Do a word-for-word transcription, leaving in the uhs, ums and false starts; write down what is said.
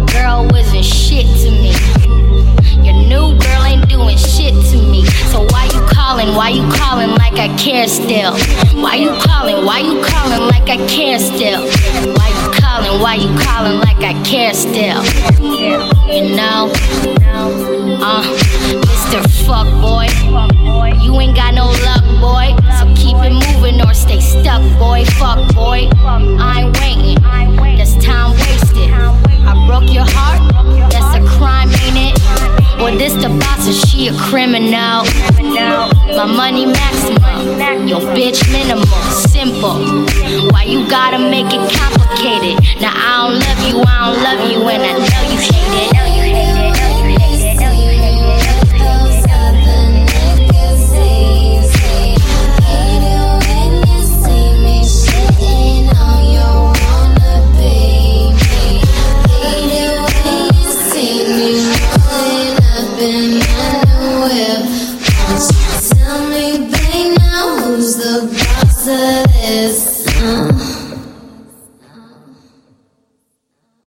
girl wasn't shit to me. Your new girl ain't doing shit to me. So why you calling? Why you calling like I care still? Why you calling? Why you calling like I care still? Why you calling? Why you calling like I care still? You know, uh, Mister Fuckboy, you ain't got no luck, boy. So keep it moving or stay stuck, boy. Fuck, boy, I ain't waiting. That's time wasted. I broke your heart. That's a crime, ain't it? Well, this the boss and she a criminal. My money maximum, your bitch minimal. Simple. Why you gotta make it complicated? Now I don't love you, I don't love you, and I know you hate it. Tell me, babe, now who's the boss of this? Uh.